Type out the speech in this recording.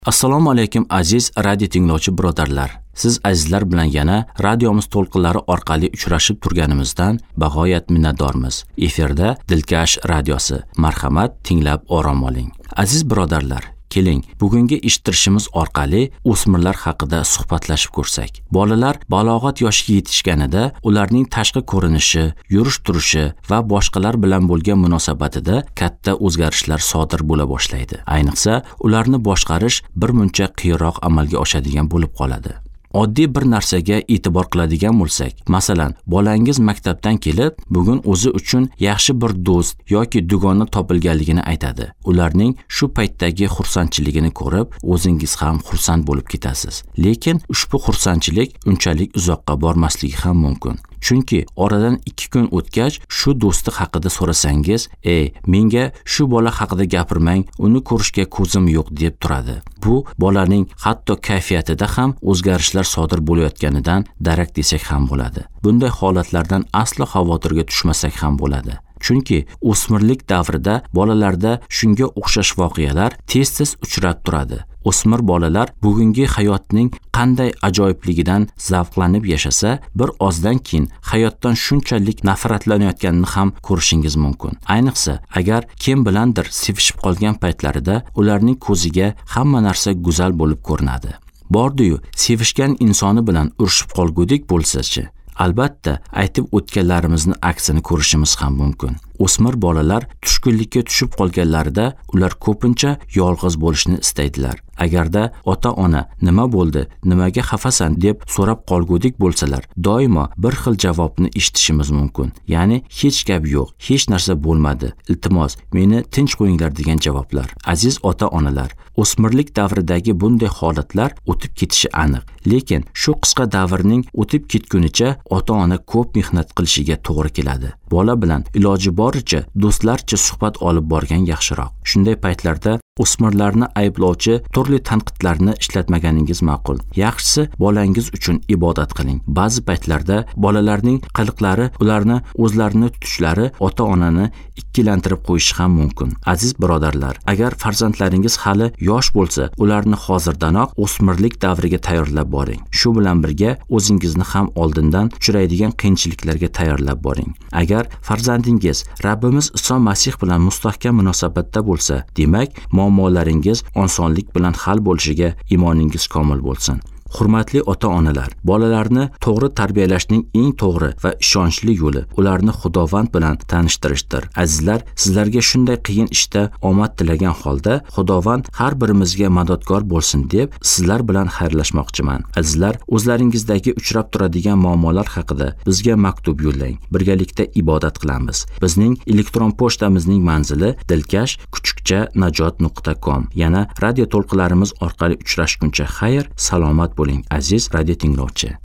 Assalomu alaykum aziz radio tinglovchi birodarlar. Siz azizlar bilan yana radiomiz to'lqinlari orqali uchrashib turganimizdan bag'oyat minnatdormiz. Efirda Dilkash radiosi. Marhamat, tinglab orom oling. Aziz birodarlar, keling, bugungi eshittirishimiz orqali o'smirlar haqida suhbatlashib ko'rsak. Bolalar balog'at yoshiga yetishganida ularning tashqi ko'rinishi, yurish-turishi va boshqalar bilan bo'lgan munosabatida katta o'zgarishlar sodir bo'la boshlaydi. Ayniqsa, ularni boshqarish birmuncha qiyinroq amalga oshadigan bo'lib qoladi. Oddiy bir narsaga e'tibor qiladigan bo'lsak, masalan, bolangiz maktabdan kelib, bugun o'zi uchun yaxshi bir do'st yoki dugona topilganligini aytadi. Ularning shu paytdagi xursandchiligini ko'rib, o'zingiz ham xursand bo'lib ketasiz. Lekin ushbu xursandchilik unchalik uzoqqa bormasligi ham mumkin. Chunki oradan 2 kun o'tgach, shu do'sti haqida so'rasangiz, menga shu bola haqida gapirmang, uni ko'rishga ko'zim yo'q deb turadi. Bu bolaning hatto kayfiyatida ham o'zgarishlar sodir bo'layotganidan darak desak ham bo'ladi. Bunday holatlardan aslo xavotirga tushmasak ham bo'ladi. Chunki o'smirlik davrida bolalarda shunga o'xshash voqealar tez-tez uchrab turadi. O'smir bolalar bugungi hayotning qanday ajoyibligidan zavqlanib yashasa, bir ozdan keyin hayotdan shunchalik nafratlanayotganini ham ko'rishingiz mumkin. Ayniqsa, agar kim bilandir sevishib qolgan paytlarida ularning ko'ziga hamma narsa go'zal bo'lib ko'rinadi. Bordi-yu, sevishgan insoni bilan urushib qolgudik bo'lsa-chi, albatta aytib o'tganlarimizni aksini ko'rishimiz ham mumkin. O'smir bolalar tushkunlikka tushib qolganlarida ular ko'pincha yolg'iz bo'lishni istaydilar. Agarda ota-ona nima bo'ldi, nimaga xafasan deb so'rab qolgudik bo'lsalar, doimo bir xil javobni eshitishimiz mumkin. Ya'ni hech gap yo'q, hech narsa bo'lmadi. Iltimos, meni tinch qo'yinglar degan javoblar. Aziz ota-onalar, o'smirlik davridagi bunday holatlar o'tib ketishi aniq. Lekin shu qisqa davrning o'tib ketgunicha ota-ona ko'p mehnat qilishiga to'g'ri keladi. Bola bilan iloji boricha do'stlarcha suhbat olib borgan yaxshiroq. Shunday paytlarda o'smirlarni ayblovchi turli tanqidlarni ishlatmaganingiz ma'qul. Yaxshisi bolangiz uchun ibodat qiling. Ba'zi paytlarda bolalarning qiliqlari, ularni o'zlarini tutishlari ota-onani ikkilantirib qo'yishi ham mumkin. Aziz birodarlar, agar farzandlaringiz hali yosh bo'lsa, ularni hozirdanoq o'smirlik davriga tayyorlab boring. Shu bilan birga o'zingizni ham oldindan uchraydigan qiyinchiliklarga tayyorlab boring. Agar farzandingiz Rabbimiz Iso Masih bilan mustahkam munosabatda bo'lsa, demak, muammolaringiz osonlik bilan hal bo'lishiga imoningiz komil bo'lsin. Hurmatli ota-onalar, bolalarni to'g'ri tarbiyalashning eng to'g'ri va ishonchli yo'li ularni Xudovand bilan tanishtirishdir. Azizlar, sizlarga shunday qiyin ishda omad tilagan holda Xudovand har birimizga madadkor bo'lsin deb sizlar bilan xayrlashmoqchiman. Azizlar, o'zlaringizdagi uchrab turadigan muammolar haqida bizga maktub yo'llang. Birgalikda ibodat qilamiz. Bizning elektron pochtamizning manzili dilkash_najot.com. Yana radio to'lqinlarimiz orqali uchrashguncha xayr, salomat bo'ling aziz radio tinglovchi.